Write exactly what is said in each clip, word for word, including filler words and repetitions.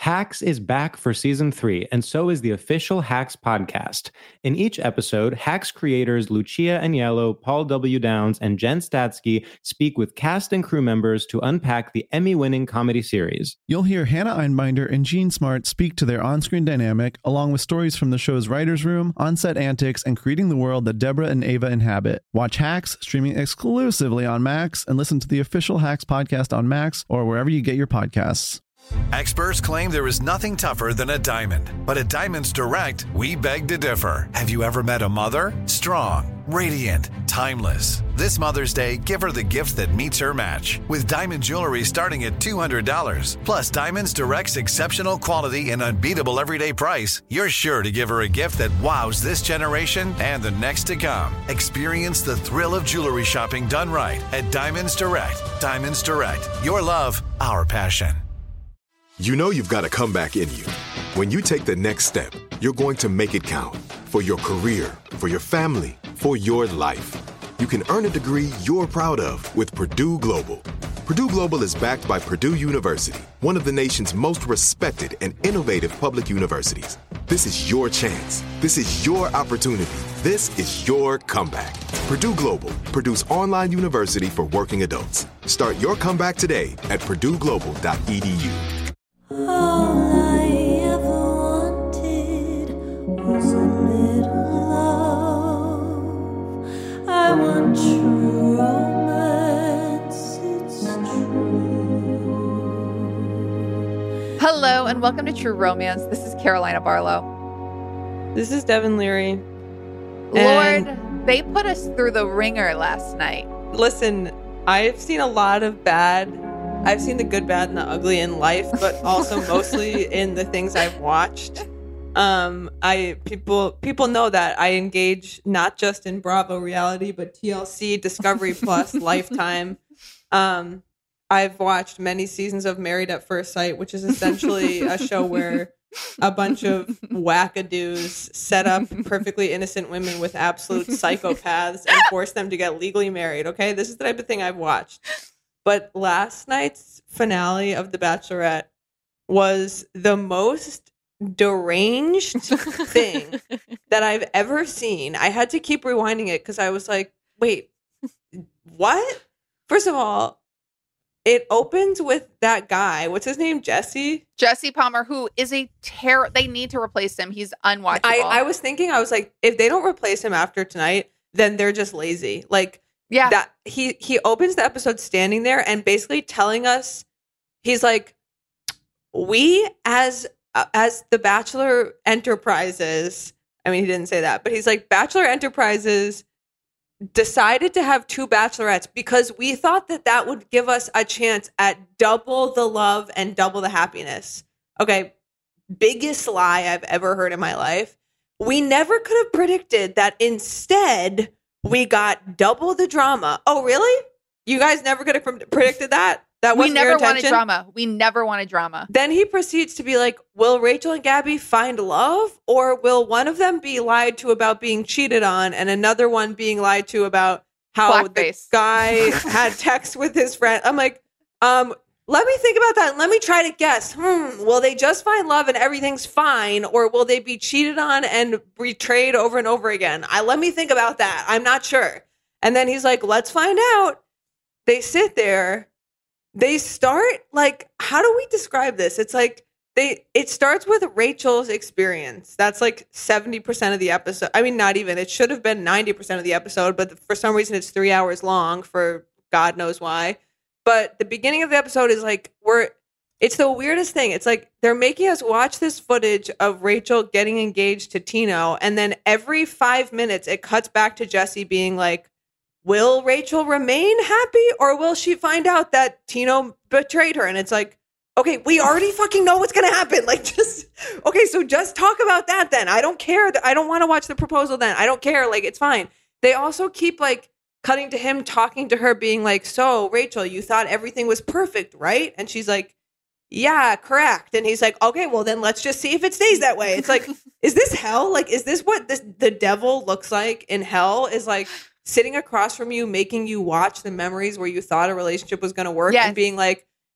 Hacks is back for season three, and so is the official Hacks podcast. In each episode, Hacks creators Lucia Aniello, Paul W. Downs, and Jen Statsky speak with cast and crew members to unpack the Emmy-winning comedy series. You'll hear Hannah Einbinder and Jean Smart speak to their on-screen dynamic, along with stories from the show's writer's room, on-set antics, and creating the world that Deborah and Ava inhabit. Watch Hacks, streaming exclusively on Max, and listen to the official Hacks podcast on Max or wherever you get your podcasts. Experts claim there is nothing tougher than a diamond. But at Diamonds Direct, we beg to differ. Have you ever met a mother? Strong, radiant, timeless. This Mother's Day, give her the gift that meets her match. With diamond jewelry starting at two hundred dollars. Plus Diamonds Direct's exceptional quality and unbeatable everyday price, you're sure to give her a gift that wows this generation and the next to come. Experience the thrill of jewelry shopping done right at Diamonds Direct. Diamonds Direct. Your love, our passion. You know you've got a comeback in you. When you take the next step, you're going to make it count. For your career, for your family, for your life. You can earn a degree you're proud of with Purdue Global. Purdue Global is backed by Purdue University, one of the nation's most respected and innovative public universities. This is your chance. This is your opportunity. This is your comeback. Purdue Global, Purdue's online university for working adults. Start your comeback today at purdue global dot e d u. All I ever wanted was a little love. I want true romance, it's true. Hello and welcome to True Romance. This is Carolina Barlow. This is Devin Leary. Lord, And they put us through the ringer last night. listen, I've seen a lot of bad. I've seen the good, bad, and the ugly in life, but also mostly in the things I've watched. Um, I people people know that I engage not just in Bravo reality, but T L C, Discovery Plus, Lifetime. Um, I've watched many seasons of Married at First Sight, which is essentially a show where a bunch of wackadoos set up perfectly innocent women with absolute psychopaths and force them to get legally married. Okay, this is the type of thing I've watched. But last night's finale of The Bachelorette was the most deranged thing that I've ever seen. I had to keep rewinding it because I was like, wait, what? First of all, it opens with that guy. What's his name? Jesse? Jesse Palmer, who is a terror. They need to replace him. He's unwatchable. I, I was thinking, I was like, if they don't replace him after tonight, then they're just lazy. Like, yeah. That he he opens the episode standing there and basically telling us, he's like, we as uh, as the Bachelor Enterprises, I mean, he didn't say that, but he's like, Bachelor Enterprises decided to have two bachelorettes because we thought that that would give us a chance at double the love and double the happiness. Okay, biggest lie I've ever heard in my life. We never could have predicted that instead we got double the drama. Oh, really? You guys never could have predicted that? That wasn't we never your wanted intention? drama. We never wanted drama. Then he proceeds to be like, will Rachel and Gabby find love? Or will one of them be lied to about being cheated on and another one being lied to about how Blackface. the guy had sex with his friend? I'm like, um, let me think about that. Let me try to guess. Hmm, will they just find love and everything's fine? Or will they be cheated on and betrayed over and over again? I let me think about that. I'm not sure. And then he's like, let's find out. They sit there. They start like, how do we describe this? It's like they it starts with Rachel's experience. That's like seventy percent of the episode. I mean, not even. It should have been ninety percent of the episode, but for some reason it's three hours long for God knows why. But the beginning of the episode is like, we're, it's the weirdest thing. It's like they're making us watch this footage of Rachel getting engaged to Tino. And then every five minutes, it cuts back to Jesse being like, will Rachel remain happy or will she find out that Tino betrayed her? And it's like, okay, we already fucking know what's going to happen. Like, just, okay, so just talk about that then. I don't care. I don't want to watch the proposal then. I don't care. Like, it's fine. They also keep like, cutting to him talking to her being like, so Rachel, you thought everything was perfect, right? And she's like, yeah, correct. And he's like, okay, well then let's just see if it stays that way. It's like, is this hell? Like, is this what this the devil looks like in hell? Is like sitting across from you, making you watch the memories where you thought a relationship was going to work yes. and being like,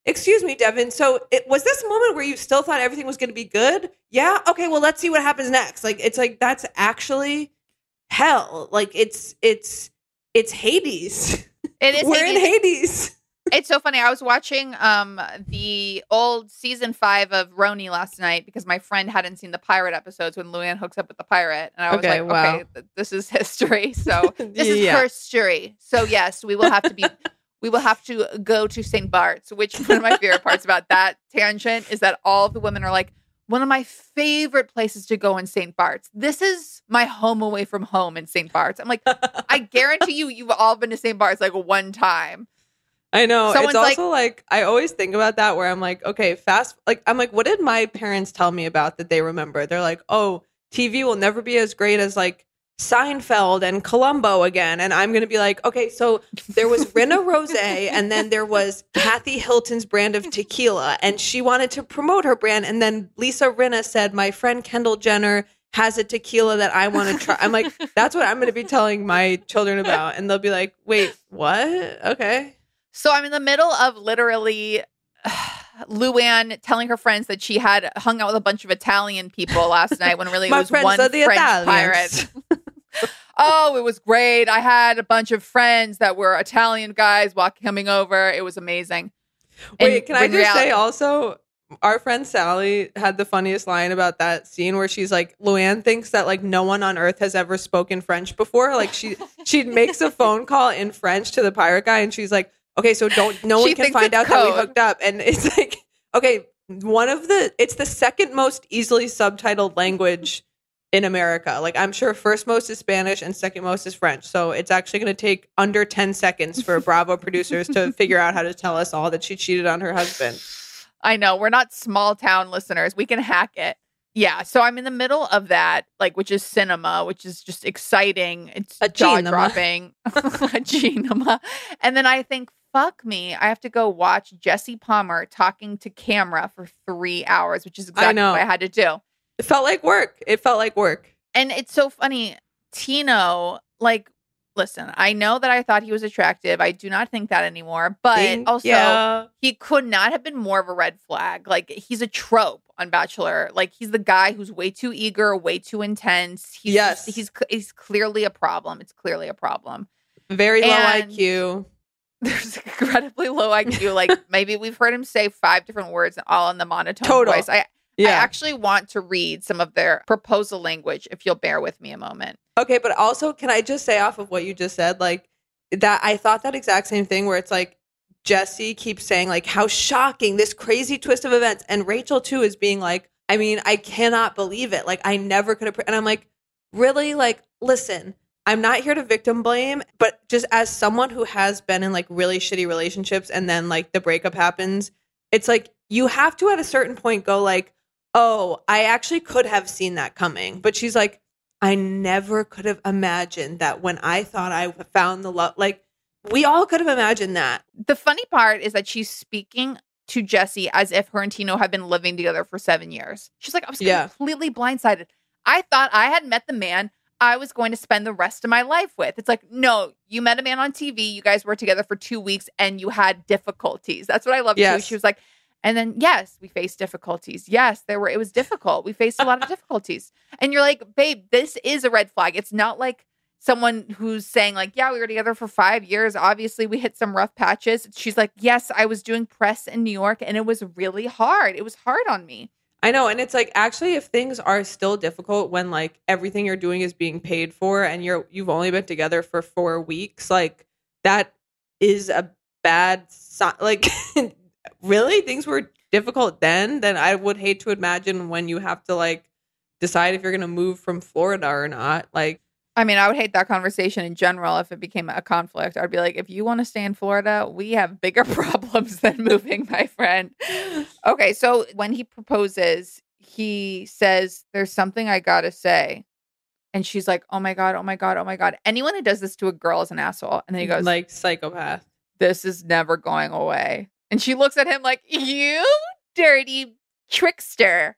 excuse me, Devin. So it was this moment where you still thought everything was going to be good? Yeah. Okay. Well, let's see what happens next. Like, it's like, that's actually hell. Like it's, it's, it's Hades. It is We're Hades. in Hades. It's so funny. I was watching um the old season five of Roni last night because my friend hadn't seen the pirate episodes when Luann hooks up with the pirate, and I was Okay, like, wow. okay, th- this is history. So this is Yeah. history. So yes, we will have to be. We will have to go to Saint Bart's, which one of my favorite parts about that tangent is that all of the women are like, one of my favorite places to go in Saint Bart's. This is my home away from home in Saint Bart's. I'm like, I guarantee you, you've all been to Saint Bart's like one time. I know. Someone's It's also like, I always think about that where I'm like, okay, fast. Like, I'm like, what did my parents tell me about that they remember? They're like, oh, T V will never be as great as like Seinfeld and Columbo again. And I'm going to be like, okay, so there was Rinna Rosé and then there was Kathy Hilton's brand of tequila and she wanted to promote her brand. And then Lisa Rinna said, my friend Kendall Jenner has a tequila that I want to try. I'm like, that's what I'm going to be telling my children about. And they'll be like, wait, what? Okay. So I'm in the middle of literally Luann telling her friends that she had hung out with a bunch of Italian people last night when really it My was friends one are the French Italians. pirate. Oh, it was great. I had a bunch of friends that were Italian guys walking, coming over. It was amazing. Wait, And can I in just say reality- also, our friend Sally had the funniest line about that scene where she's like, Luann thinks that like no one on earth has ever spoken French before. Like she she makes a phone call in French to the pirate guy and she's like, okay, so don't no She one can thinks find it's out that we code. hooked up. And it's like, okay, one of the it's the second most easily subtitled language in America. Like I'm sure first most is Spanish and second most is French. So it's actually going to take under ten seconds for Bravo producers to figure out how to tell us all that she cheated on her husband. I know we're not small town listeners. We can hack it. Yeah. So I'm in the middle of that, like, which is cinema, which is just exciting. It's A jaw genema. dropping. A genema. And then I think, fuck me. I have to go watch Jesse Palmer talking to camera for three hours, which is exactly know. what I had to do. It felt like work. It felt like work. And it's so funny. Tino, like, listen, I know that I thought he was attractive. I do not think that anymore. But Thank also, ya. he could not have been more of a red flag. Like, he's a trope on Bachelor. Like, he's the guy who's way too eager, way too intense. He's Yes. just- he's he's clearly a problem. It's clearly a problem. Very low And- I Q. There's incredibly low I Q. Like, maybe we've heard him say five different words all in the monotone Total. voice. I, I Yeah. actually want to read some of their proposal language, if you'll bear with me a moment. Okay, but also, can I just say off of what you just said, like that I thought that exact same thing where it's like Jesse keeps saying like how shocking this crazy twist of events, and Rachel too is being like, I mean, I cannot believe it. Like I never could have. Pre-. And I'm like, really? Like, listen, I'm not here to victim blame, but just as someone who has been in like really shitty relationships, and then like the breakup happens, it's like you have to at a certain point go like, oh, I actually could have seen that coming. But she's like, I never could have imagined that when I thought I found the love, like we all could have imagined that. The funny part is that she's speaking to Jesse as if her and Tino have been living together for seven years. She's like, I was Yeah. completely blindsided. I thought I had met the man I was going to spend the rest of my life with. It's like, no, you met a man on T V. You guys were together for two weeks and you had difficulties. That's what I love too. Yes. She was like, and then, yes, we faced difficulties. Yes, there were, it was difficult. We faced a lot of difficulties. And you're like, babe, this is a red flag. It's not like someone who's saying like, yeah, we were together for five years. Obviously we hit some rough patches. She's like, yes, I was doing press in New York and it was really hard. It was hard on me. I know. And it's like, actually, if things are still difficult when like everything you're doing is being paid for and you're, you've only been together for four weeks, like that is a bad sign. Like, really? Things were difficult then? Then I would hate to imagine when you have to like decide if you're going to move from Florida or not. Like, I mean, I would hate that conversation in general if it became a conflict. I'd be like, if you want to stay in Florida, we have bigger problems than moving, my friend. Okay, so when he proposes, he says, there's something I gotta say. And she's like, oh my God, oh my God, oh my God. Anyone who does this to a girl is an asshole. And then he goes, like psychopath. this is never going away. And she looks at him like, you dirty trickster.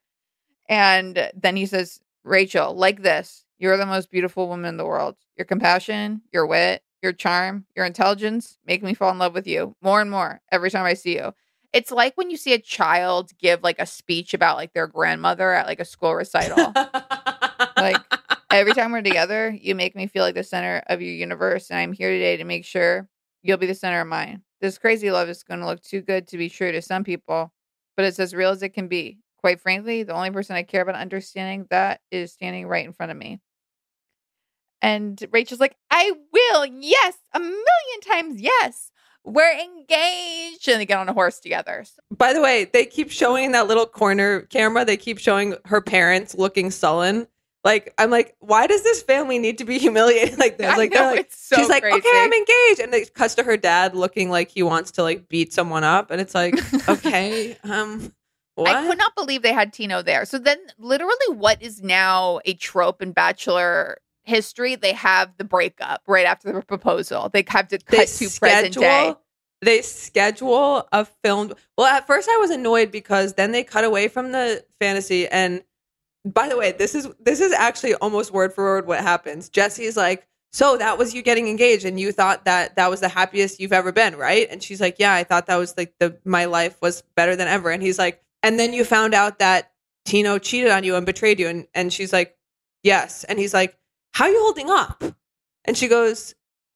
And then he says, Rachel, like this. You're the most beautiful woman in the world. Your compassion, your wit, your charm, your intelligence make me fall in love with you more and more every time I see you. It's like when you see a child give like a speech about like their grandmother at like a school recital. Like every time we're together, you make me feel like the center of your universe, and I'm here today to make sure you'll be the center of mine. This crazy love is going to look too good to be true to some people, but it's as real as it can be. Quite frankly, the only person I care about understanding that is standing right in front of me. And Rachel's like, I will. Yes. A million times. Yes. We're engaged. And they get on a horse together. By the way, they keep showing that little corner camera. They keep showing her parents looking sullen. Like, I'm like, why does this family need to be humiliated like this? I Like, know, they're like it's so she's like, crazy. okay, I'm engaged. And it cuts to her dad looking like he wants to like beat someone up. And it's like, okay, um, what? I could not believe they had Tino there. So then literally what is now a trope in Bachelor history, they have the breakup right after the proposal. They have to cut They to present day. schedule- They schedule a film. Well, at first I was annoyed because then they cut away from the fantasy. And by the way, this is this is actually almost word for word what happens. Jesse is like, so that was you getting engaged, and you thought that that was the happiest you've ever been, right? And she's like, yeah, I thought that was like the my life was better than ever. And he's like, and then you found out that Tino cheated on you and betrayed you, and and she's like, yes. And he's like, how are you holding up? And she goes,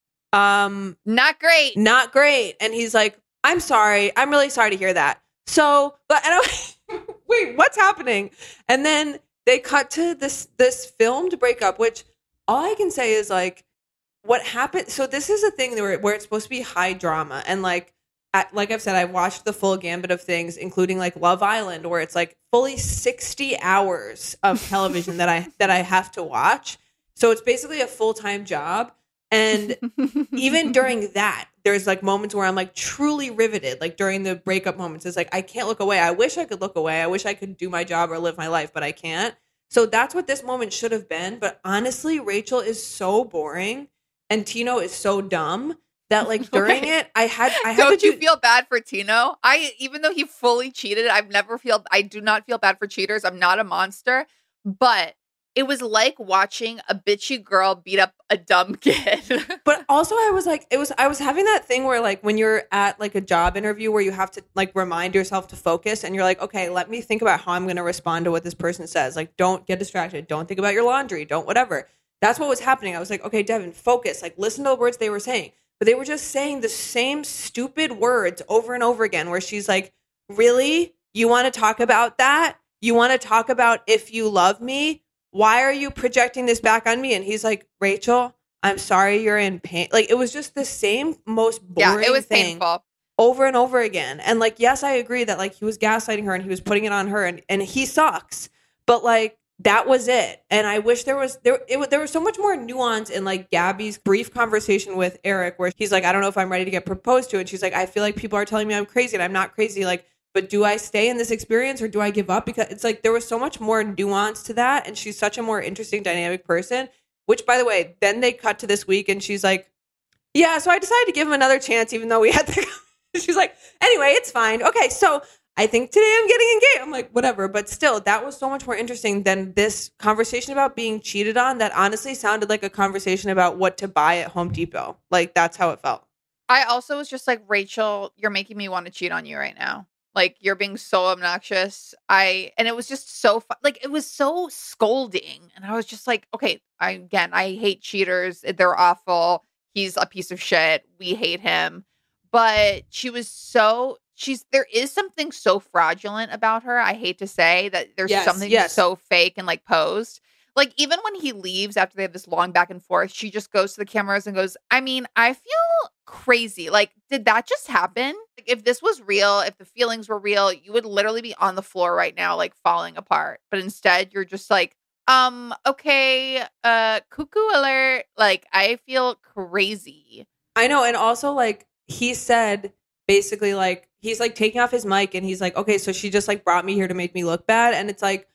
um, Not great. not great. And he's like, I'm sorry. I'm really sorry to hear that. So, but and I'm wait, what's happening? And then they cut to this this filmed breakup, which all I can say is like, what happened? So this is a thing where where it's supposed to be high drama, and like, at, like I've said, I've watched the full gambit of things, including like Love Island, where it's like fully sixty hours of television that I that I have to watch. So it's basically a full time job. And even during that, there's like moments where I'm like truly riveted, like during the breakup moments. It's like, I can't look away. I wish I could look away. I wish I could do my job or live my life, but I can't. So that's what this moment should have been. But honestly, Rachel is so boring and Tino is so dumb that like during Okay. it, I had, I had Don't to you do, feel bad for Tino? I even though he fully cheated, I've never feel I do not feel bad for cheaters. I'm not a monster, but it was like watching a bitchy girl beat up a dumb kid. But also I was like, it was, I was having that thing where like when you're at like a job interview where you have to like remind yourself to focus and you're like, okay, let me think about how I'm going to respond to what this person says. Like, don't get distracted. Don't think about your laundry. Don't whatever. That's what was happening. I was like, okay, Devin, focus. Like, listen to the words they were saying. But they were just saying the same stupid words over and over again where she's like, really? You want to talk about that? You want to talk about if you love me? Why are you projecting this back on me? And he's like, Rachel, I'm sorry you're in pain. Like, it was just the same most boring yeah, it was thing painful. over and over again. And like, yes, I agree that like he was gaslighting her and he was putting it on her and, and he sucks. But like, that was it. And I wish there was, there, it, there was so much more nuance in like Gabby's brief conversation with Eric, where he's like, I don't know if I'm ready to get proposed to. And she's like, I feel like people are telling me I'm crazy and I'm not crazy. Like, but do I stay in this experience or do I give up? Because it's like there was so much more nuance to that. And she's such a more interesting dynamic person, which by the way, then they cut to this week and she's like, yeah, so I decided to give him another chance, even though we had to. She's like, anyway, it's fine. Okay, so I think today I'm getting engaged. I'm like, whatever. But still, that was so much more interesting than this conversation about being cheated on that honestly sounded like a conversation about what to buy at Home Depot. Like, that's how it felt. I also was just like, Rachel, you're making me want to cheat on you right now. Like, you're being so obnoxious. I, and it was just so fun. Like, it was so scolding. And I was just like, okay, I, again, I hate cheaters. They're awful. He's a piece of shit. We hate him. But she was so, she's, there is something so fraudulent about her. I hate to say that there's Yes, something yes. so fake and like posed. Like, even when he leaves after they have this long back and forth, she just goes to the cameras and goes, I mean, I feel crazy. Like, did that just happen? Like, if this was real, if the feelings were real, you would literally be on the floor right now, like falling apart. But instead, you're just like, um, okay, uh, cuckoo alert. Like, I feel crazy. I know. And also, like, he said basically, like, he's like taking off his mic and he's like, okay, so she just like brought me here to make me look bad. And it's like,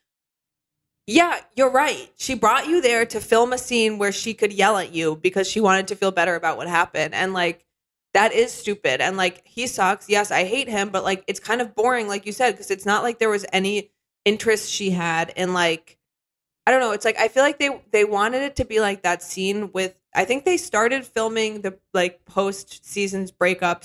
yeah, you're right. She brought you there to film a scene where she could yell at you because she wanted to feel better about what happened. And like, that is stupid. And like, he sucks. Yes, I hate him, but like, it's kind of boring, like you said, because it's not like there was any interest she had in like, I don't know. It's like, I feel like they, they wanted it to be like that scene with, I think they started filming the like post seasons breakups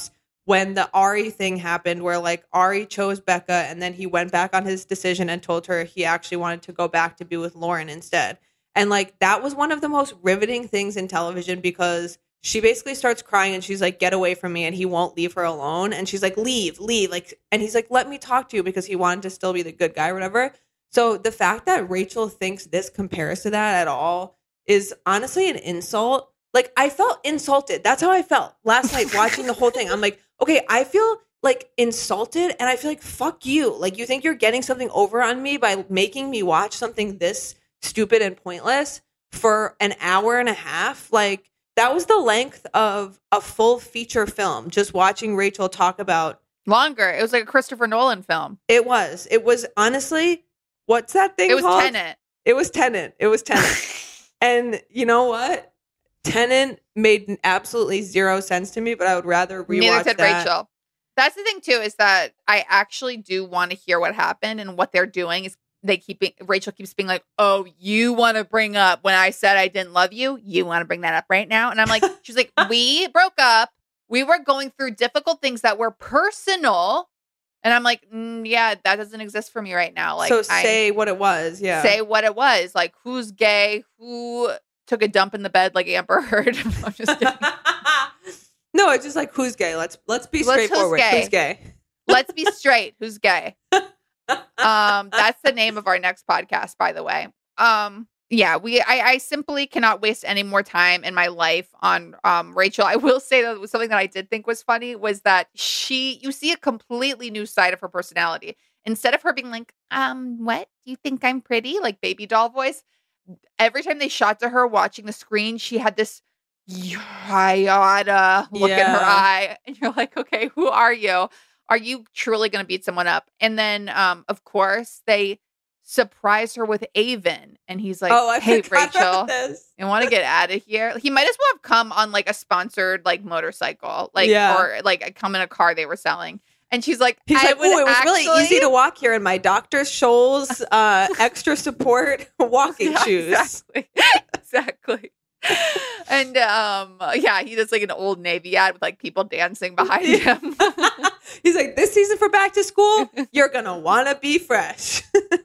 when the Ari thing happened, where like Ari chose Becca and then he went back on his decision and told her he actually wanted to go back to be with Lauren instead. And like that was one of the most riveting things in television, because she basically starts crying and she's like, get away from me. And he won't leave her alone. And she's like, leave, leave. Like, and he's like, let me talk to you, because he wanted to still be the good guy or whatever. So the fact that Rachel thinks this compares to that at all is honestly an insult. Like, I felt insulted. That's how I felt last night watching the whole thing. I'm like, okay, I feel like insulted, and I feel like, fuck you. Like, you think you're getting something over on me by making me watch something this stupid and pointless for an hour and a half? Like, that was the length of a full feature film, just watching Rachel talk about. Longer. It was like a Christopher Nolan film. It was. It was honestly, what's that thing It was called? Tenet. It was Tenet. It was Tenet. And you know what? Tenet made absolutely zero sense to me, but I would rather rewatch Neither did that. Rachel. That's the thing too, is that I actually do want to hear what happened, and what they're doing is they keep Rachel keeps being like, oh, you want to bring up when I said I didn't love you? You want to bring that up right now? And I'm like, she's like, we broke up. We were going through difficult things that were personal. And I'm like, mm, yeah, that doesn't exist for me right now. Like, so I, say what it was. Yeah. say what it was. Like, who's gay? Who took a dump in the bed like Amber Heard? I'm just kidding. No, it's just like, who's gay? Let's let's be Let's- who's straightforward. gay? Who's gay? Let's be straight. Who's gay? Um, that's the name of our next podcast, by the way. Um, yeah, we I, I simply cannot waste any more time in my life on um Rachel. I will say that something that I did think was funny was that she you see a completely new side of her personality. Instead of her being like, um, what? Do you think I'm pretty? Like baby doll voice. Every time they shot to her watching the screen, she had this yada look in her Yeah. eye. And you're like, okay, who are you? Are you truly going to beat someone up? And then, um, of course, they surprise her with Avon. And he's like, Oh, I hey, forgot Rachel, about this. you want to get out of here? He might as well have come on like a sponsored like motorcycle, like, Yeah. or like come in a car they were selling. And she's like, He's I like, would oh, it was actually- really easy to walk here in my Doctor Scholl's uh, extra support walking Yeah, shoes. Exactly. exactly. And um, yeah, he does like an Old Navy ad with like people dancing behind him. He's like, this season for back to school, you're gonna want to be fresh.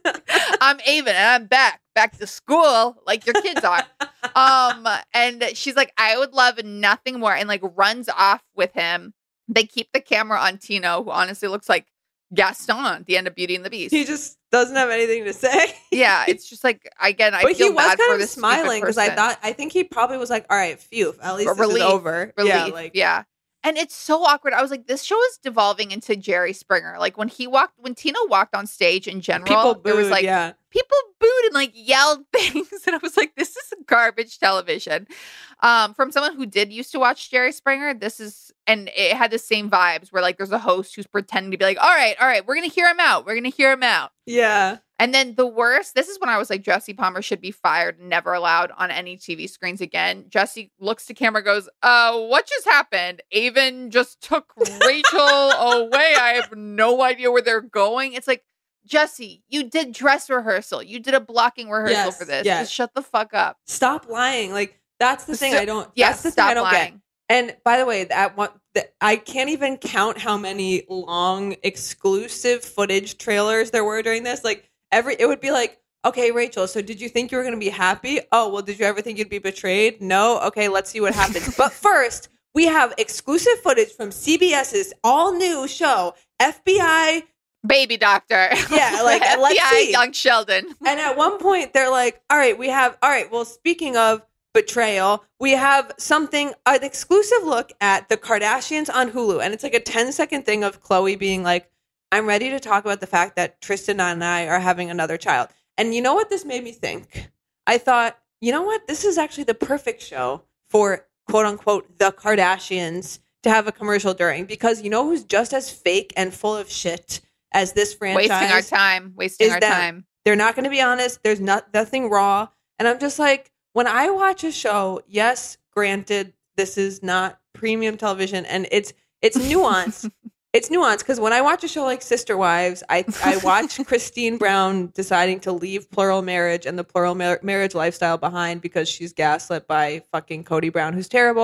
I'm Avon and I'm back, back to school like your kids are. Um, and she's like, I would love nothing more, and like runs off with him. They keep the camera on Tino, who honestly looks like Gaston at the end of Beauty and the Beast. He just doesn't have anything to say. yeah, it's just like, again, I But feel he was bad for kind of this smiling because I person. thought, I think he probably was like, all right, phew, at least this Relief. is over. Relief. Yeah, Yeah, like, And it's so awkward. I was like, this show is devolving into Jerry Springer. Like when he walked, when Tino walked on stage in general, people there was booed, like, yeah. people booed and like yelled things. And I was like, this is garbage television. Um, from someone who did used to watch Jerry Springer, this is, and it had the same vibes where like there's a host who's pretending to be like, all right, all right, we're going to hear him out. We're going to hear him out. Yeah. And then the worst, this is when I was like, Jesse Palmer should be fired, never allowed on any T V screens again. Jesse looks to camera, goes, uh, what just happened? Avon just took Rachel away. I have no idea where they're going. It's like, Jesse, you did dress rehearsal. You did a blocking rehearsal Yes, for this. yes. Just shut the fuck up. Stop lying. Like, that's the thing So- I don't, Yes, that's the stop thing I don't lying. get. And by the way, that one, the, I can't even count how many long exclusive footage trailers there were during this. Like, every, it would be like, okay, Rachel, so did you think you were going to be happy? Oh, well, did you ever think you'd be betrayed? No? Okay, let's see what happens. But first, we have exclusive footage from CBS's all new show, F B I. Baby doctor. Yeah, like, F B I let's see. young Sheldon. And at one point, they're like, all right, we have, all right, well, speaking of betrayal, we have something, an exclusive look at the Kardashians on Hulu. And it's like a ten second thing of Khloe being like, I'm ready to talk about the fact that Tristan and I are having another child. And you know what this made me think? I thought, you know what? This is actually the perfect show for quote unquote the Kardashians to have a commercial during, because you know who's just as fake and full of shit as this franchise? Wasting our time. Wasting is our them. time. They're not going to be honest. There's not nothing raw. And I'm just like, when I watch a show, yes, granted, this is not premium television, and it's it's nuanced. It's nuanced because when I watch a show like Sister Wives, I I watch Christine Brown deciding to leave plural marriage and the plural mar- marriage lifestyle behind because she's gaslit by fucking Cody Brown, who's terrible.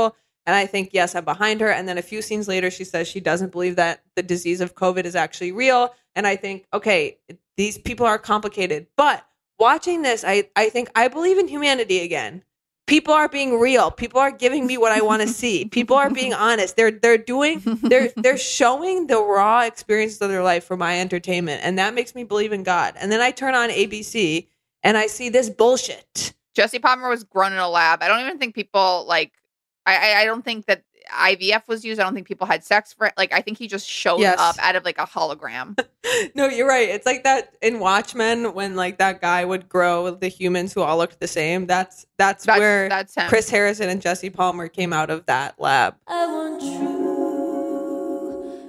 And I think, yes, I'm behind her. And then a few scenes later, she says she doesn't believe that the disease of COVID is actually real. And I think, okay, these people are complicated. But watching this, I, I think I believe in humanity again. People are being real. People are giving me what I want to see. People are being honest. They're they're doing they're they're showing the raw experiences of their life for my entertainment. And that makes me believe in God. And then I turn on A B C and I see this bullshit. Jesse Palmer was grown in a lab. I don't even think people like I, I don't think that I V F was used. I don't think people had sex for it. Like, I think he just showed Yes. up out of like a hologram. No, you're right. It's like that in Watchmen when like that guy would grow the humans who all looked the same. That's that's, That's- where that's him. Chris Harrison and Jesse Palmer came out of that lab. I want true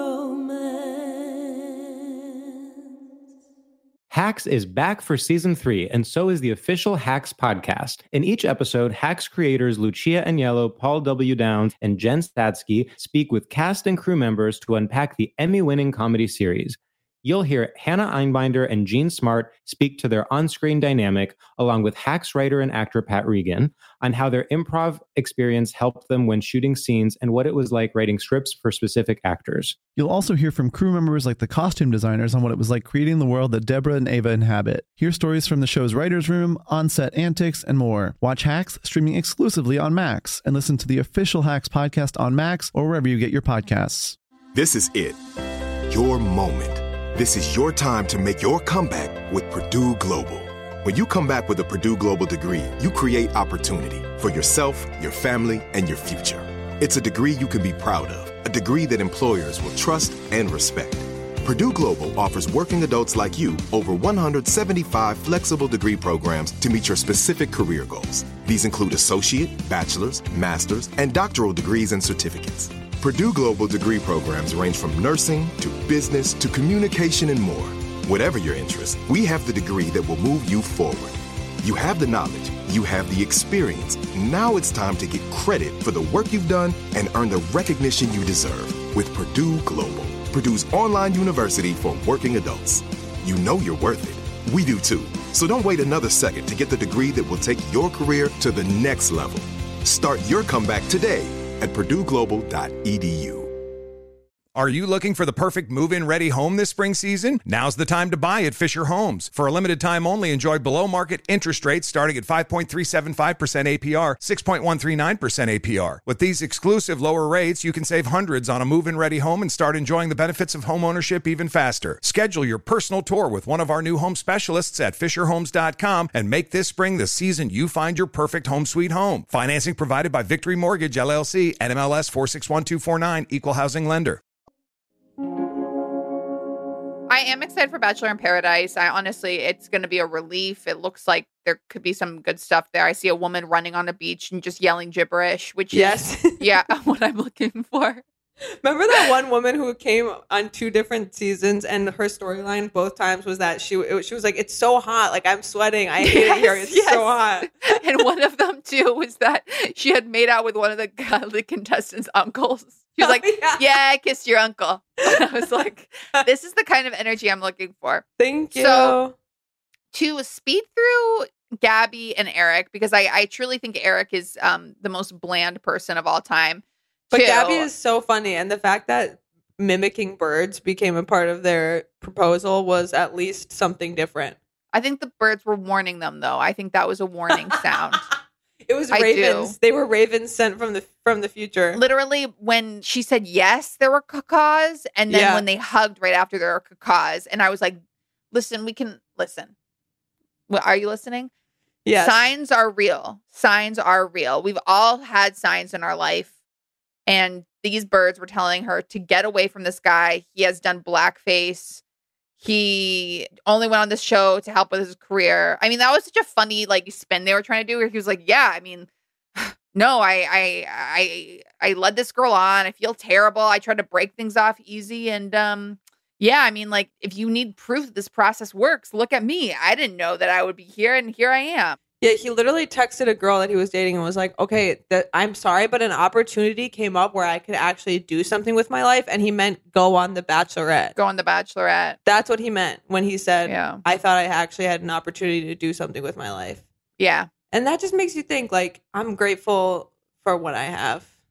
romance. Hacks is back for season three, and so is the official Hacks podcast. In each episode, Hacks creators Lucia Agnello, Paul W. Downs, and Jen Statsky speak with cast and crew members to unpack the Emmy-winning comedy series. You'll hear Hannah Einbinder and Jean Smart speak to their on-screen dynamic, along with Hacks writer and actor Pat Regan, on how their improv experience helped them when shooting scenes and what it was like writing scripts for specific actors. You'll also hear from crew members like the costume designers on what it was like creating the world that Deborah and Ava inhabit. Hear stories from the show's writer's room, on-set antics, and more. Watch Hacks streaming exclusively on Max, and listen to the official Hacks podcast on Max or wherever you get your podcasts. This is it. Your moment. This is your time to make your comeback with Purdue Global. When you come back with a Purdue Global degree, you create opportunity for yourself, your family, and your future. It's a degree you can be proud of, a degree that employers will trust and respect. Purdue Global offers working adults like you over one hundred seventy-five flexible degree programs to meet your specific career goals. These include associate, bachelor's, master's, and doctoral degrees and certificates. Purdue Global degree programs range from nursing to business to communication and more. Whatever your interest, we have the degree that will move you forward. You have the knowledge, you have the experience. Now it's time to get credit for the work you've done and earn the recognition you deserve with Purdue Global, Purdue's online university for working adults. You know you're worth it. We do too. So don't wait another second to get the degree that will take your career to the next level. Start your comeback today at purdue global dot e d u. Are you looking for the perfect move-in ready home this spring season? Now's the time to buy at Fisher Homes. For a limited time only, enjoy below-market interest rates starting at five point three seven five percent A P R, six point one three nine percent A P R. With these exclusive lower rates, you can save hundreds on a move-in ready home and start enjoying the benefits of homeownership even faster. Schedule your personal tour with one of our new home specialists at fisher homes dot com and make this spring the season you find your perfect home sweet home. Financing provided by Victory Mortgage, L L C, N M L S four six one two four nine, Equal Housing Lender. I am excited for Bachelor in Paradise. I honestly, it's going to be a relief. It looks like there could be some good stuff there. I see a woman running on a beach and just yelling gibberish, which Yes. is, yeah, what I'm looking for. Remember that one woman who came on two different seasons and her storyline both times was that she it, she was like, it's so hot. Like, I'm sweating. I hate it here. It's Yes, so yes. hot. And one of them, too, was that she had made out with one of the, the contestants' uncles. She was like, Oh, yeah. yeah, I kissed your uncle. And I was like, this is the kind of energy I'm looking for. Thank you. So- To speed through Gabby and Eric, because I, I truly think Eric is um, the most bland person of all time. But Two, Gabby is so funny. And the fact that mimicking birds became a part of their proposal was at least something different. I think the birds were warning them, though. I think that was a warning sound. It was I ravens. do. They were ravens sent from the from the future. Literally, when she said yes, there were cacaws. And then Yeah. when they hugged right after, there were cacaws. And I was like, listen, we can listen. Well, are you listening? Yes. Signs are real. Signs are real. We've all had signs in our life. And these birds were telling her to get away from this guy. He has done blackface. He only went on this show to help with his career. I mean, that was such a funny like spin they were trying to do where he was like, yeah, I mean, no, I, I, I, I led this girl on. I feel terrible. I tried to break things off easy. And, um, yeah, I mean, like, if you need proof that this process works, look at me. I didn't know that I would be here, and here I am. Yeah, he literally texted a girl that he was dating and was like, okay, that I'm sorry, but an opportunity came up where I could actually do something with my life. And he meant go on The Bachelorette. Go on The Bachelorette. That's what he meant when he said, Yeah. I thought I actually had an opportunity to do something with my life. Yeah. And that just makes you think, like, I'm grateful for what I have.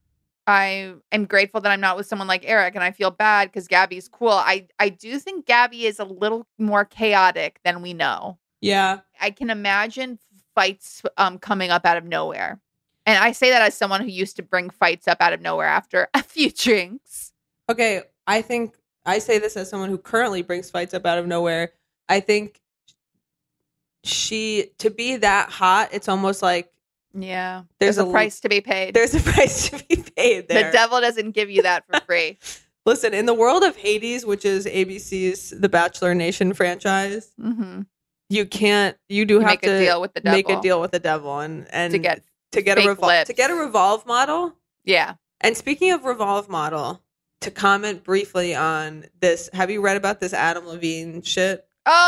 I am grateful that I'm not with someone like Eric, and I feel bad because Gabby's cool. I, I do think Gabby is a little more chaotic than we know. Yeah. I can imagine fights um, coming up out of nowhere. And I say that as someone who used to bring fights up out of nowhere after a few drinks. Okay, I think I say this as someone who currently brings fights up out of nowhere. I think she, to be that hot, it's almost like Yeah. There's There's, a, a- price to be paid. there's a price to be paid there. The devil doesn't give you that for free. Listen, in the world of Hades, which is A B C's The Bachelor Nation franchise, hmm you can't. You do have Make to a deal with the devil. make a deal with the devil, and and to get to get a fake revol- lips. to get a revolve model. Yeah. And speaking of revolve model, to comment briefly on this, have you read about this Adam Levine shit?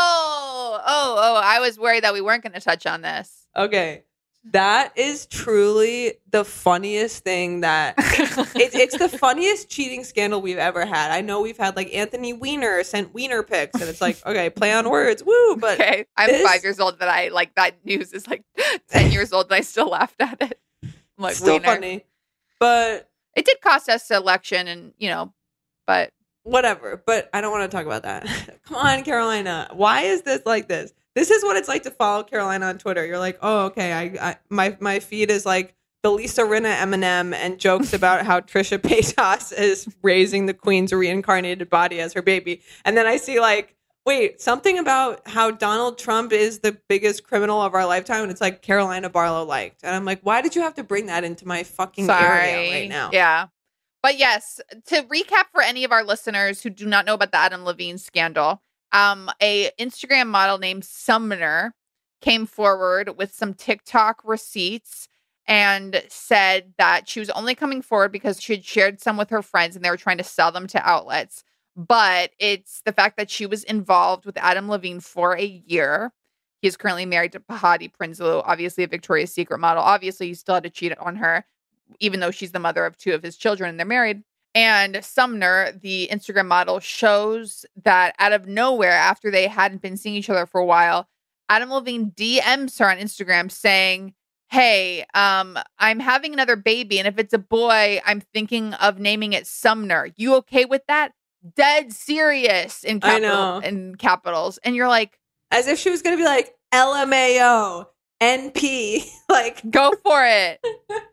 Oh, oh, oh. I was worried that we weren't going to touch on this. Okay, that is truly the funniest thing that it, it's the funniest cheating scandal we've ever had. I know we've had like Anthony Weiner sent Weiner pics, and it's like, okay, play on words, woo. But Okay. I'm this- five years old, but I like that news is like ten years old and I still laughed at it. I'm like, still wiener. funny. But It did cost us the election and, you know, but whatever. But I don't want to talk about that. Come on, Carolina. Why is this like this? This is what it's like to follow Carolina on Twitter. You're like, oh, okay. I, I my my feed is like the Lisa Rinna Eminem and jokes about how Trisha Paytas is raising the Queen's reincarnated body as her baby. And then I see like, wait, something about how Donald Trump is the biggest criminal of our lifetime. And it's like Carolina Barlow liked. And I'm like, why did you have to bring that into my fucking sorry. area right now? Yeah. But yes, to recap for any of our listeners who do not know about the Adam Levine scandal, um, a Instagram model named Sumner came forward with some TikTok receipts and said that she was only coming forward because she had shared some with her friends and they were trying to sell them to outlets. But it's the fact that she was involved with Adam Levine for a year. He is currently married to Pahadi Prinsloo, obviously a Victoria's Secret model. Obviously, he still had to cheat on her, even though she's the mother of two of his children and they're married. And Sumner, the Instagram model, shows that out of nowhere, after they hadn't been seeing each other for a while, Adam Levine D Ms her on Instagram saying, hey, um, I'm having another baby, and if it's a boy, I'm thinking of naming it Sumner. You okay with that? Dead serious in I capital know. in capitals. And you're like, As if she was going to be like L M A O, N P. Like, go for it.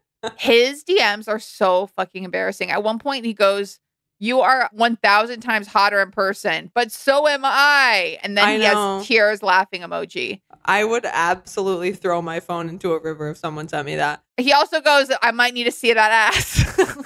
His D Ms are so fucking embarrassing. At one point, he goes, you are one thousand times hotter in person, but so am I. And then I he know. has tears laughing emoji. I would absolutely throw my phone into a river if someone sent me that. He also goes, I might need to see that ass.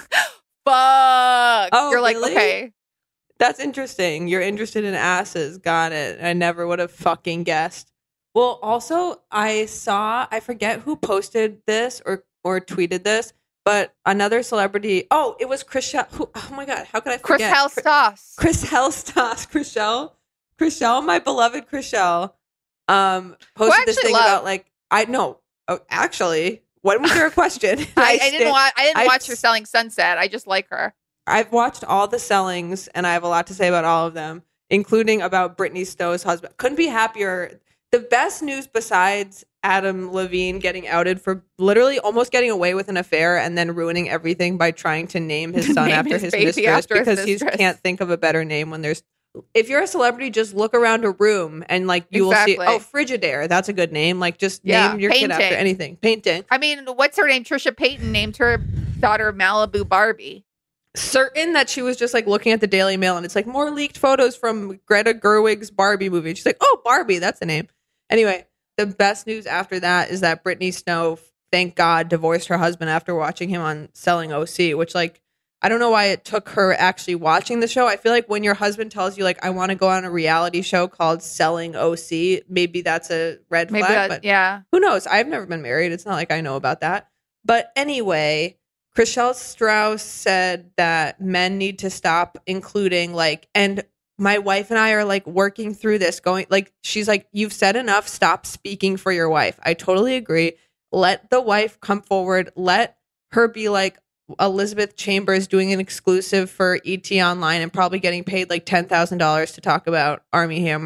Fuck. Oh, You're like, really? okay. That's interesting. You're interested in asses. Got it. I never would have fucking guessed. Well, also, I saw, I forget who posted this or, or tweeted this, but another celebrity. Oh, it was Chriselle. Who, oh my God. How could I Chris forget? Hellstoss. Chris Hellstoss. Chriselle. Chriselle, my beloved Chriselle, um, posted this actually thing love- about like, I know. Oh, actually, when was there a question? I, I didn't stand- watch. I didn't I watch her s- selling Sunset. I just like her. I've watched all the sellings and I have a lot to say about all of them, including about Brittany Snow's husband. Couldn't be happier. The best news besides Adam Levine getting outed for literally almost getting away with an affair and then ruining everything by trying to name his son Name after his his, baby mistress after his because he mistress. can't think of a better name when there's. If you're a celebrity, just look around a room and like you Exactly. will see. Oh, Frigidaire, that's a good name. Like just Yeah, name your kid after painting. anything. Painting. I mean, what's her name? Trisha Payton named her daughter Malibu Barbie. Certain that she was just like looking at the Daily Mail and it's like more leaked photos from Greta Gerwig's Barbie movie. And she's like, oh, Barbie, that's the name. Anyway, the best news after that is that Brittany Snow, thank God, divorced her husband after watching him on Selling O C, which like, I don't know why it took her actually watching the show. I feel like when your husband tells you like, I want to go on a reality show called Selling O C, maybe that's a red Maybe flag. that, but yeah. who knows? I've never been married. It's not like I know about that. But anyway, Chriselle Strauss said that men need to stop including like, and my wife and I are like working through this going like, she's like, you've said enough. Stop speaking for your wife. I totally agree. Let the wife come forward. Let her be like Elizabeth Chambers doing an exclusive for E T Online and probably getting paid like ten thousand dollars to talk about Army Hammer.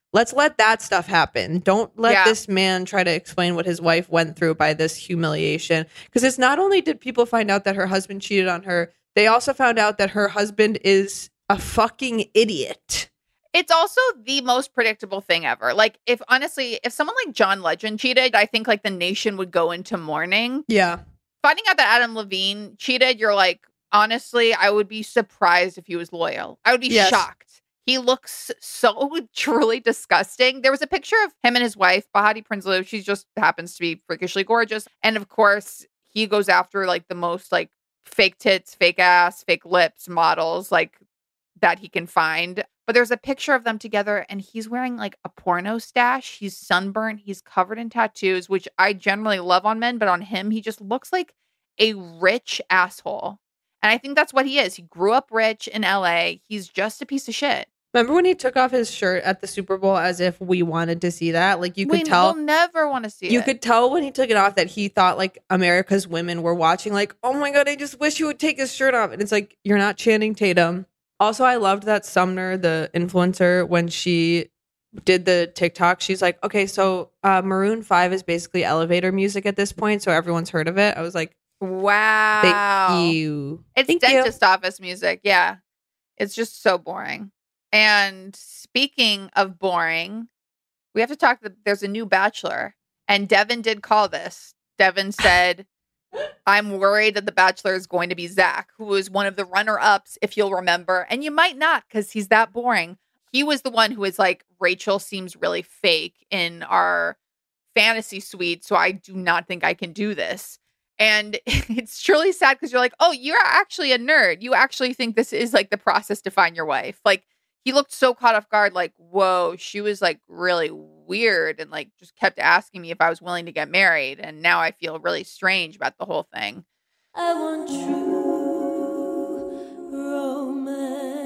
let's let that stuff happen. Don't let Yeah. this man try to explain what his wife went through by this humiliation. Because it's not only did people find out that her husband cheated on her, they also found out that her husband is a fucking idiot. It's also the most predictable thing ever. Like, if honestly, if someone like John Legend cheated, I think like the nation would go into mourning. Yeah. Finding out that Adam Levine cheated, you're like, honestly, I would be surprised if he was loyal. I would be Yes. shocked. He looks so truly disgusting. There was a picture of him and his wife, Bahati Prinsloo. She just happens to be freakishly gorgeous. And of course, he goes after like the most like fake tits, fake ass, fake lips models like that he can find. But there's a picture of them together and he's wearing like a porno stash. He's sunburnt. He's covered in tattoos, which I generally love on men. But on him, he just looks like a rich asshole. And I think that's what he is. He grew up rich in L A. He's just a piece of shit. Remember when he took off his shirt at the Super Bowl as if we wanted to see that? Like you could we tell. will never want to see You it. could tell when he took it off that he thought like America's women were watching, like, oh my God, I just wish he would take his shirt off. And it's like, you're not Channing Tatum. Also, I loved that Sumner, the influencer, when she did the TikTok, she's like, okay, so uh, Maroon five is basically elevator music at this point. So everyone's heard of it. I was like, Wow. thank you. It's Thank you. dentist office music. Yeah. It's just so boring. And speaking of boring, we have to talk. The, there's a new Bachelor. And Devin did call this. Devin said, I'm worried that the Bachelor is going to be Zach, who was one of the runner-ups, if you'll remember. And you might not, because he's that boring. He was the one who was like, Rachel seems really fake in our fantasy suite, so I do not think I can do this. And it's truly sad because you're like, oh, you're actually a nerd. You actually think this is like the process to find your wife. Like, he looked so caught off guard, like, whoa, she was like really weird and like just kept asking me if I was willing to get married. And now I feel really strange about the whole thing. I want true romance.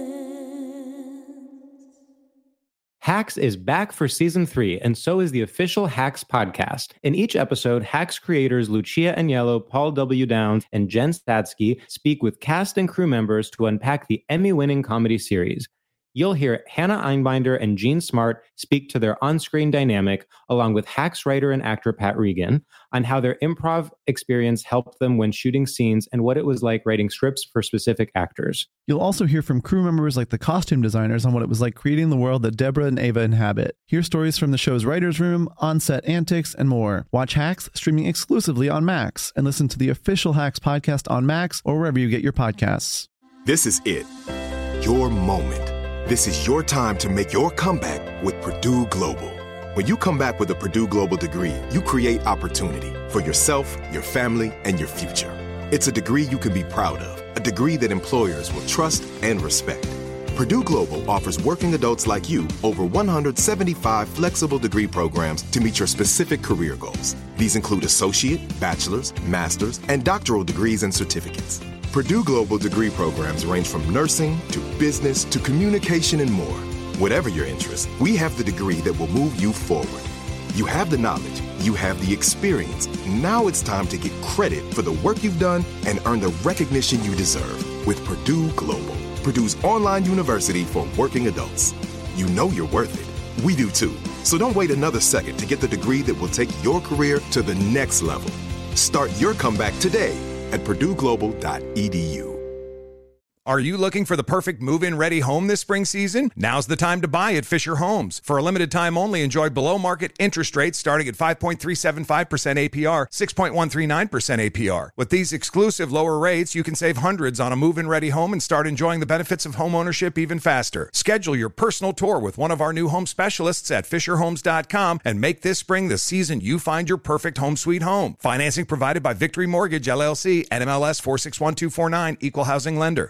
Hacks is back for season three, and so is the official Hacks podcast. In each episode, Hacks creators Lucia Aniello, Paul W. Downs, and Jen Statsky speak with cast and crew members to unpack the Emmy-winning comedy series. You'll hear Hannah Einbinder and Jean Smart speak to their on-screen dynamic, along with Hacks writer and actor Pat Regan, on how their improv experience helped them when shooting scenes and what it was like writing scripts for specific actors. You'll also hear from crew members like the costume designers on what it was like creating the world that Deborah and Ava inhabit. Hear stories from the show's writer's room, on-set antics, and more. Watch Hacks streaming exclusively on Max, and listen to the official Hacks podcast on Max or wherever you get your podcasts. This is it. Your moment. This is your time to make your comeback with Purdue Global. When you come back with a Purdue Global degree, you create opportunity for yourself, your family, and your future. It's a degree you can be proud of, a degree that employers will trust and respect. Purdue Global offers working adults like you over one hundred seventy-five flexible degree programs to meet your specific career goals. These include associate, bachelor's, master's, and doctoral degrees and certificates. Purdue Global degree programs range from nursing to business to communication and more. Whatever your interest, we have the degree that will move you forward. You have the knowledge, you have the experience. Now it's time to get credit for the work you've done and earn the recognition you deserve with Purdue Global, Purdue's online university for working adults. You know you're worth it. We do too. So don't wait another second to get the degree that will take your career to the next level. Start your comeback today at purdue global dot e d u. Are you looking for the perfect move-in ready home this spring season? Now's the time to buy at Fisher Homes. For a limited time only, enjoy below-market interest rates starting at five point three seven five percent A P R, six point one three nine percent A P R. With these exclusive lower rates, you can save hundreds on a move-in ready home and start enjoying the benefits of home ownership even faster. Schedule your personal tour with one of our new home specialists at fisher homes dot com and make this spring the season you find your perfect home sweet home. Financing provided by Victory Mortgage, L L C, N M L S four six one two four nine, Equal Housing Lender.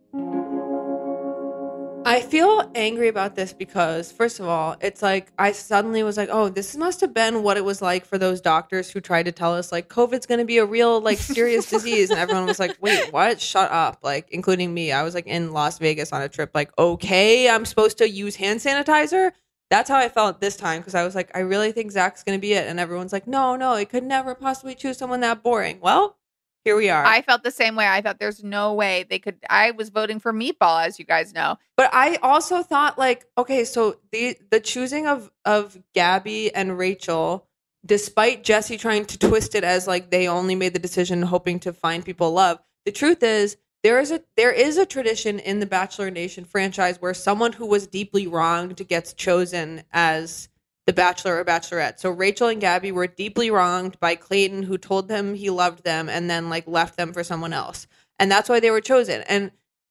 I feel angry about this because, first of all, it's like I suddenly was like, oh, this must have been what it was like for those doctors who tried to tell us, like, COVID's going to be a real, like, serious disease. And everyone was like, wait, what? Shut up. Like, including me. I was, like, in Las Vegas on a trip, like, okay, I'm supposed to use hand sanitizer? That's how I felt this time because I was like, I really think Zach's going to be it. And everyone's like, no, no, it could never possibly choose someone that boring. Well, here we are. I felt the same way. I thought there's no way they could. I was voting for Meatball, as you guys know. But I also thought, like, okay, so the the choosing of of Gabby and Rachel, despite Jesse trying to twist it as like they only made the decision hoping to find people love, the truth is there is a there is a tradition in the Bachelor Nation franchise where someone who was deeply wronged gets chosen as the Bachelor or Bachelorette. So Rachel and Gabby were deeply wronged by Clayton, who told them he loved them and then like left them for someone else. And that's why they were chosen. And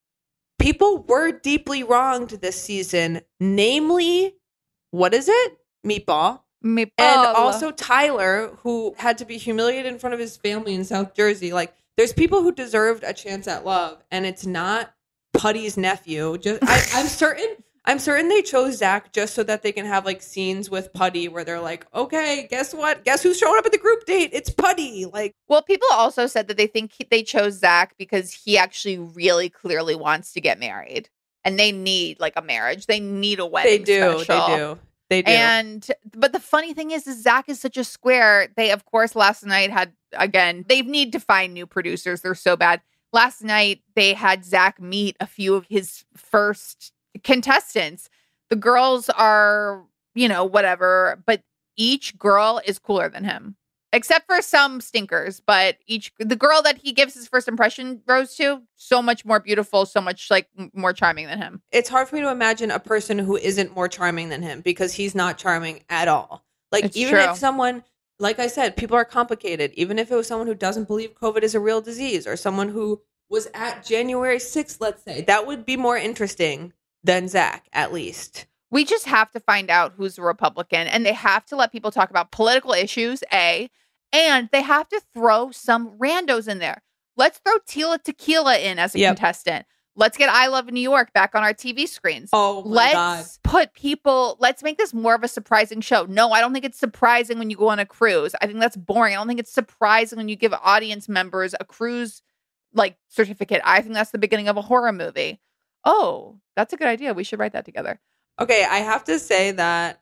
people were deeply wronged this season, namely, what is it? Meatball. Meatball. And also Tyler, who had to be humiliated in front of his family in South Jersey. Like, there's people who deserved a chance at love, and it's not Putty's nephew. Just I, I'm certain I'm certain they chose Zach just so that they can have like scenes with Putty where they're like, okay, guess what? Guess who's showing up at the group date? It's Putty. Like, well, people also said that they think he, they chose Zach because he actually really clearly wants to get married, and they need like a marriage. They need a wedding. They do. Special. They do. They do. And but the funny thing is, is Zach is such a square. They, of course, last night had again. They need to find new producers. They're so bad. Last night they had Zach meet a few of his first contestants. The girls are, you know, whatever, but each girl is cooler than him, except for some stinkers. But each the girl that he gives his first impression rose to, so much more beautiful, so much like m- more charming than him. It's hard for me to imagine a person who isn't more charming than him because he's not charming at all. Like, It's even true. if someone, like I said, people are complicated. Even if it was someone who doesn't believe COVID is a real disease, or someone who was at January sixth, let's say, that would be more interesting than Zach, at least. We just have to find out who's a Republican, and they have to let people talk about political issues, A, and they have to throw some randos in there. Let's throw Tila Tequila in as a Yep. contestant. Let's get I Love New York back on our T V screens. Oh, my let's God. put people, let's make this more of a surprising show. No, I don't think it's surprising when you go on a cruise. I think that's boring. I don't think it's surprising when you give audience members a cruise like certificate. I think that's the beginning of a horror movie. Oh, that's a good idea. We should write that together. Okay, I have to say that,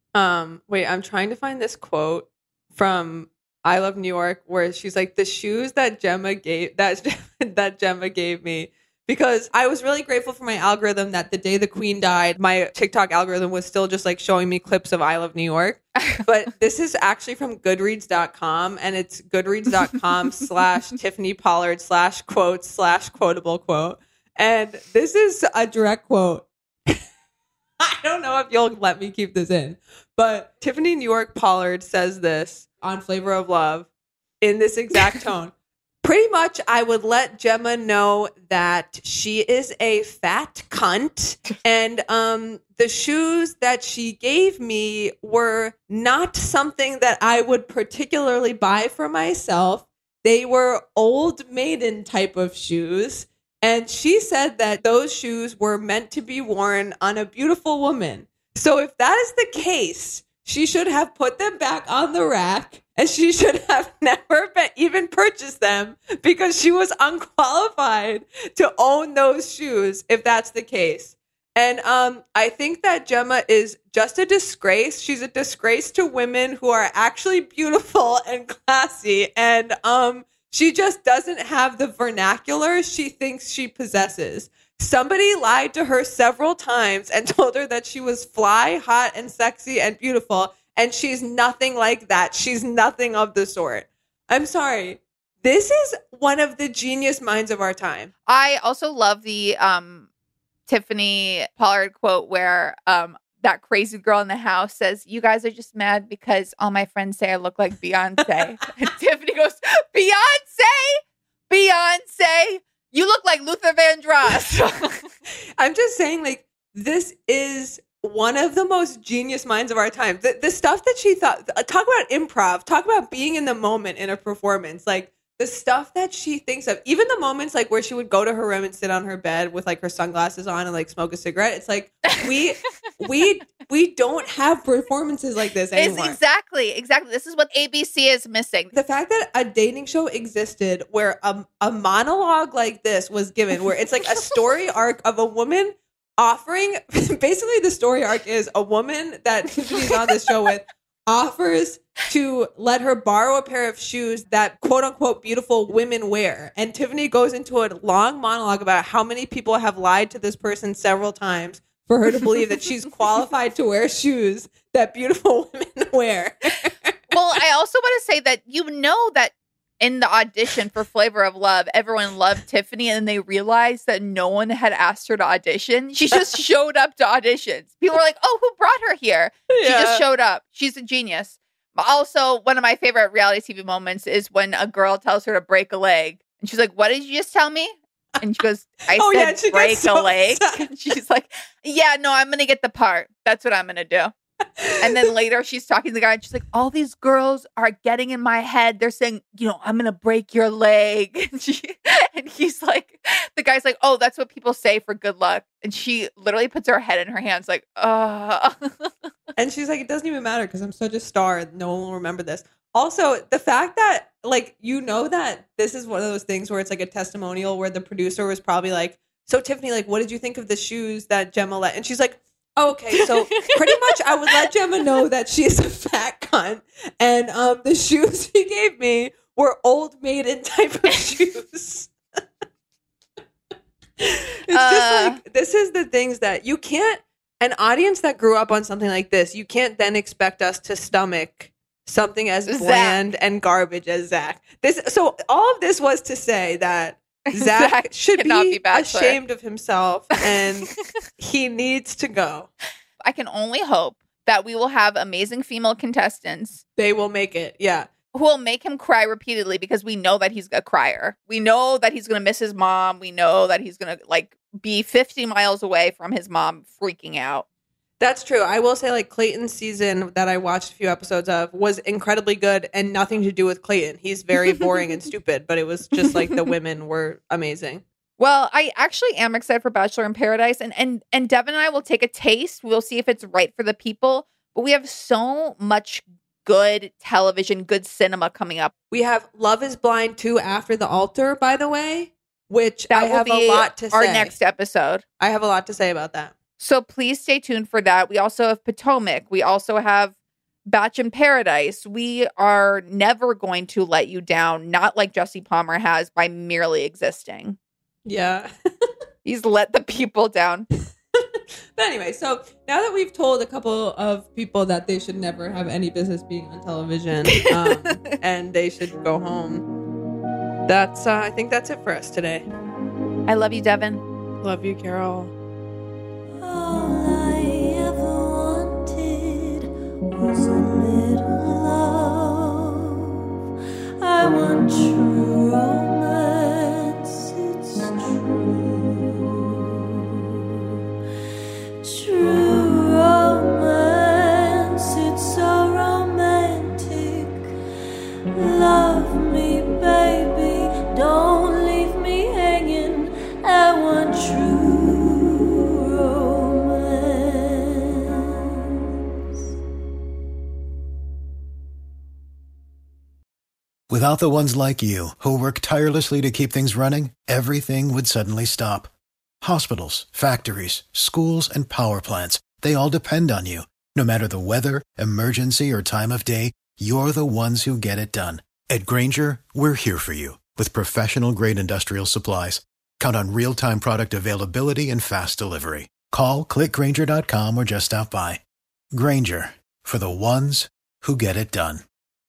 um, wait, I'm trying to find this quote from I Love New York where she's like, the shoes that Gemma gave, that, that Gemma gave me, because I was really grateful for my algorithm that the day the queen died, my TikTok algorithm was still just like showing me clips of I Love New York. But this is actually from goodreads dot com, and it's goodreads.com slash Tiffany Pollard slash quote slash quotable quote. And this is a direct quote. I don't know if you'll let me keep this in, but Tiffany New York Pollard says this on Flavor of Love in this exact tone. Pretty much, I would let Gemma know that she is a fat cunt, and um, the shoes that she gave me were not something that I would particularly buy for myself. They were old maiden type of shoes. And she said that those shoes were meant to be worn on a beautiful woman. So if that is the case, she should have put them back on the rack, and she should have never been, even purchased them, because she was unqualified to own those shoes if that's the case. And um, I think that Gemma is just a disgrace. She's a disgrace to women who are actually beautiful and classy. And um. She just doesn't have the vernacular she thinks she possesses. Somebody lied to her several times and told her that she was fly, hot, and sexy and beautiful, and she's nothing like that. She's nothing of the sort. I'm sorry. This is one of the genius minds of our time. I also love the um, Tiffany Pollard quote where um, that crazy girl in the house says, "You guys are just mad because all my friends say I look like Beyonce." And Tiffany goes, "Beyonce? Beyonce? You look like Luther Vandross." I'm just saying, like, this is one of the most genius minds of our time. The, the stuff that she thought, talk about improv, talk about being in the moment in a performance, like, the stuff that she thinks of, even the moments like where she would go to her room and sit on her bed with like her sunglasses on and like smoke a cigarette. It's like we we we don't have performances like this anymore. It's exactly, exactly. This is what A B C is missing. The fact that a dating show existed where a, a monologue like this was given, where it's like a story arc of a woman offering, basically the story arc is a woman that Tiffany's on this show with offers to let her borrow a pair of shoes that quote unquote beautiful women wear. And Tiffany goes into a long monologue about how many people have lied to this person several times for her to believe that she's qualified to wear shoes that beautiful women wear. Well, I also want to say that you know that in the audition for Flavor of Love, everyone loved Tiffany, and then they realized that no one had asked her to audition. She just showed up to auditions. People were like, oh, who brought her here? Yeah. She just showed up. She's a genius. Also, one of my favorite reality T V moments is when a girl tells her to break a leg. And she's like, what did you just tell me? And she goes, I oh, said yeah, she break so a leg. And she's like, yeah, no, I'm going to get the part. That's what I'm going to do. And then later she's talking to the guy and she's like, all these girls are getting in my head. They're saying, you know, I'm going to break your leg. And, she, and he's like, the guy's like, oh, that's what people say for good luck. And she literally puts her head in her hands like, oh. And she's like, it doesn't even matter because I'm such a star. No one will remember this. Also, the fact that, like, you know that this is one of those things where it's like a testimonial where the producer was probably like, so Tiffany, like, what did you think of the shoes that Gemma let? And she's like, oh, okay, so pretty much I would let Gemma know that she's a fat cunt. And um, the shoes she gave me were Old Maiden type of shoes. It's uh, just like, this is the things that you can't, an audience that grew up on something like this, you can't then expect us to stomach something as bland Zach. and garbage as Zach. This, so all of this was to say that Zach, Zach should be, be ashamed of himself and he needs to go. I can only hope that we will have amazing female contestants. They will make it, yeah. Who will make him cry repeatedly because we know that he's a crier. We know that he's going to miss his mom. We know that he's going to like be fifty miles away from his mom freaking out. That's true. I will say, like, Clayton's season that I watched a few episodes of was incredibly good and nothing to do with Clayton. He's very boring and stupid, but it was just like the women were amazing. Well, I actually am excited for Bachelor in Paradise, and and and Devin and I will take a taste. We'll see if it's right for the people, but we have so much good television, good cinema coming up. We have Love is Blind two After the Altar, by the way, which that I have a lot to say. Our next episode. I have a lot to say about that. So please stay tuned for that. We also have Potomac. We also have Batch in Paradise. We are never going to let you down, not like Jesse Palmer has by merely existing. Yeah. He's let the people down. But anyway, so now that we've told a couple of people that they should never have any business being on television um, and they should go home, that's uh, I think that's it for us today. I love you, Devin. Love you, Carol. All I ever wanted was a little love. I want true romance, it's true. True romance, it's so romantic. Love me, baby, don't leave me hanging. I want true. Without the ones like you, who work tirelessly to keep things running, everything would suddenly stop. Hospitals, factories, schools, and power plants, they all depend on you. No matter the weather, emergency, or time of day, you're the ones who get it done. At Grainger, we're here for you with professional-grade industrial supplies. Count on real-time product availability and fast delivery. Call, click Grainger dot com, or just stop by. Grainger, for the ones who get it done.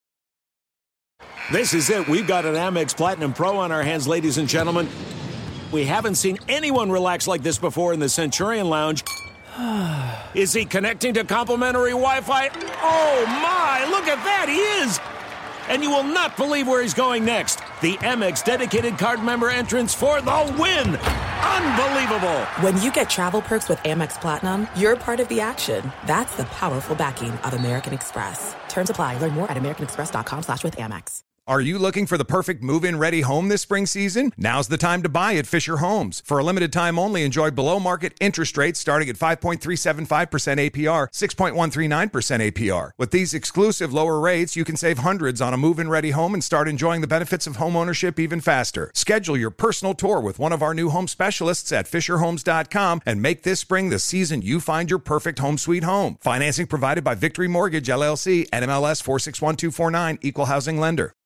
This is it. We've got an Amex Platinum Pro on our hands, ladies and gentlemen. We haven't seen anyone relax like this before in the Centurion Lounge. Is he connecting to complimentary Wi-Fi? Oh, my. Look at that. He is. And you will not believe where he's going next. The Amex dedicated card member entrance for the win. Unbelievable. When you get travel perks with Amex Platinum, you're part of the action. That's the powerful backing of American Express. Terms apply. Learn more at americanexpress.com slash with Amex. Are you looking for the perfect move-in ready home this spring season? Now's the time to buy at Fisher Homes. For a limited time only, enjoy below-market interest rates starting at five point three seven five percent A P R, six point one three nine percent A P R. With these exclusive lower rates, you can save hundreds on a move-in ready home and start enjoying the benefits of home ownership even faster. Schedule your personal tour with one of our new home specialists at fisher homes dot com and make this spring the season you find your perfect home sweet home. Financing provided by Victory Mortgage, L L C, N M L S four six one two four nine, Equal Housing Lender.